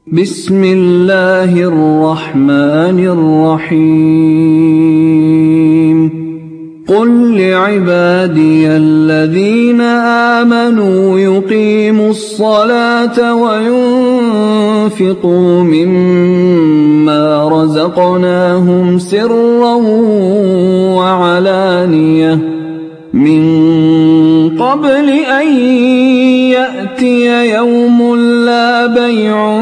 بسم الله الرحمن الرحيم قل لعبادي الذين آمنوا يقيموا الصلاة وينفقوا مما رزقناهم سرا وعلانية من قبل أن يأتي يوم لا بيع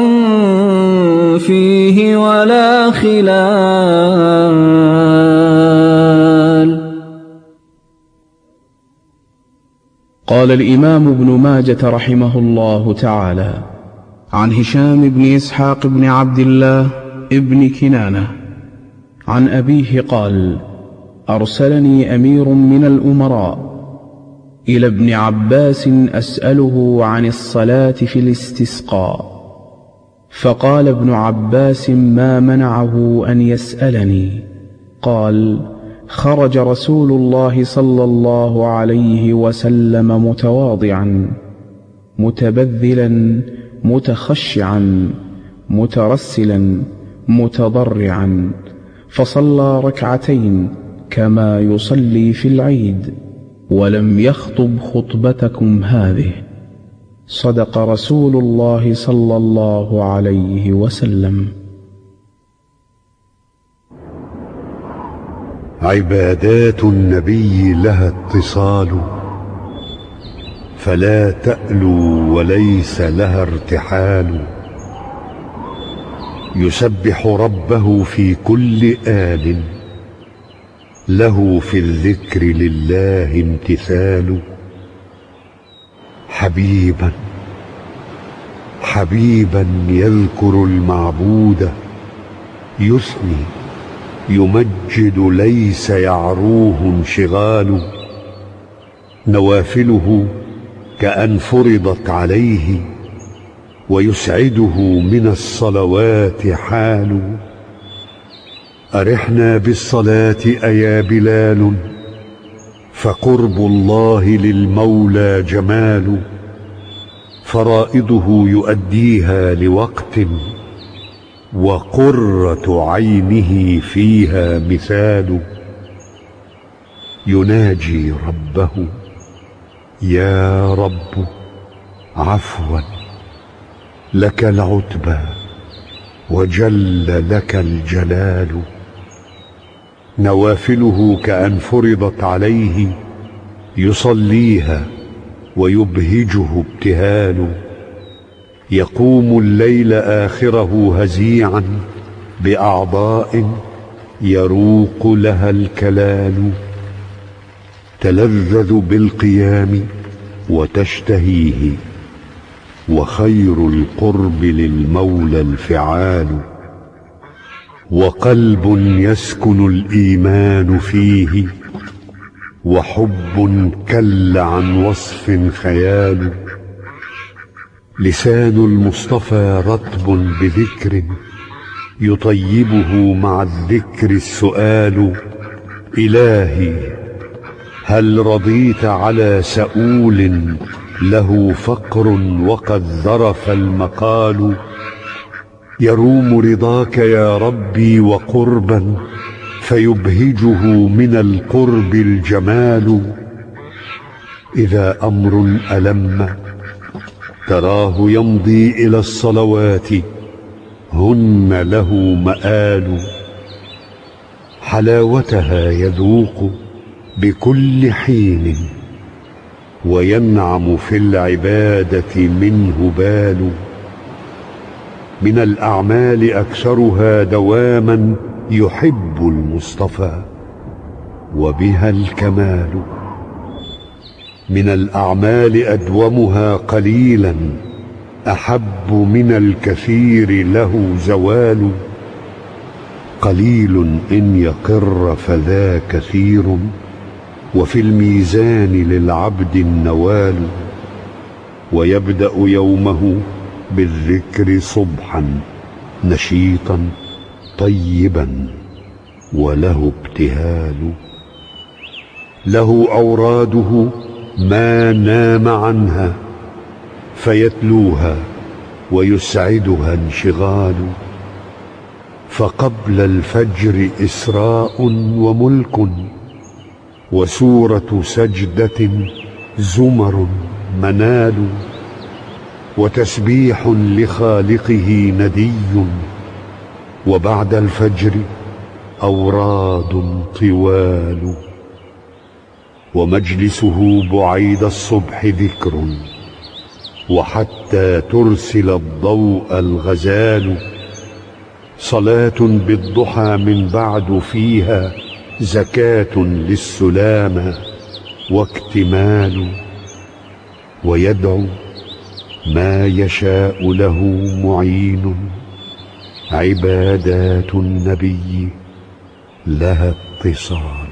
فيه ولا خلال. قال الإمام ابن ماجة رحمه الله تعالى عن هشام بن إسحاق بن عبد الله ابن كنانة عن أبيه قال: أرسلني أمير من الأمراء إلى ابن عباس أسأله عن الصلاة في الاستسقاء، فقال ابن عباس: ما منعه أن يسألني؟ قال: خرج رسول الله صلى الله عليه وسلم متواضعا متبذلا متخشعا مترسلا متضرعا، فصلى ركعتين كما يصلي في العيد، ولم يخطب خطبتكم هذه. صدق رسول الله صلى الله عليه وسلم. عبادات النبي لها اتصال، فلا تألو وليس لها ارتحال. يسبح ربه في كل آل، له في الذكر لله امتثال. حبيبا حبيبا يذكر المعبود، يثني يمجد ليس يعروه انشغال. نوافله كأن فرضت عليه، ويسعده من الصلوات حال. أرحنا بالصلاة أيا بلال، فقرب الله للمولى جمال. فرائضه يؤديها لوقت، وقرة عينه فيها مثال. يناجي ربه: يا رب عفوا لك العتبى وجل لك الجلال. نوافله كأن فرضت عليه، يصليها ويبهجه ابتهال. يقوم الليل آخره هزيعا بأعضاء يروق لها الكلال. تلذذ بالقيام وتشتهيه، وخير القرب للمولى الفعال. وقلب يسكن الإيمان فيه، وحب كل عن وصف خيال. لسان المصطفى رطب بذكر، يطيبه مع الذكر السؤال. إلهي هل رضيت على سؤول له فقر وقد ذرف المقال؟ يروم رضاك يا ربي وقربا، فيبهجه من القرب الجمال. إذا أمر ألم تراه يمضي إلى الصلوات، هن له مآل. حلاوتها يذوق بكل حين، وينعم في العبادة منه بال. من الأعمال أكثرها دواما يحب المصطفى، وبها الكمال. من الأعمال أدومها قليلا، أحب من الكثير له زوال. قليل إن يقر فذا كثير، وفي الميزان للعبد النوال. ويبدأ يومه بالذكر صبحا نشيطا طيبا، وله ابتهال. له أوراده ما نام عنها، فيتلوها ويسعدها انشغال. فقبل الفجر إسراء وملك، وسورة سجدة زمر منال، وتسبيح لخالقه ندي، وبعد الفجر أوراد طوال. ومجلسه بعيد الصبح ذكر، وحتى ترسل الضوء الغزال. صلاة بالضحى من بعد فيها زكاة للسلامة واكتمال. ويدعو ما يشاء له معين، عبادات النبي لها اتصال.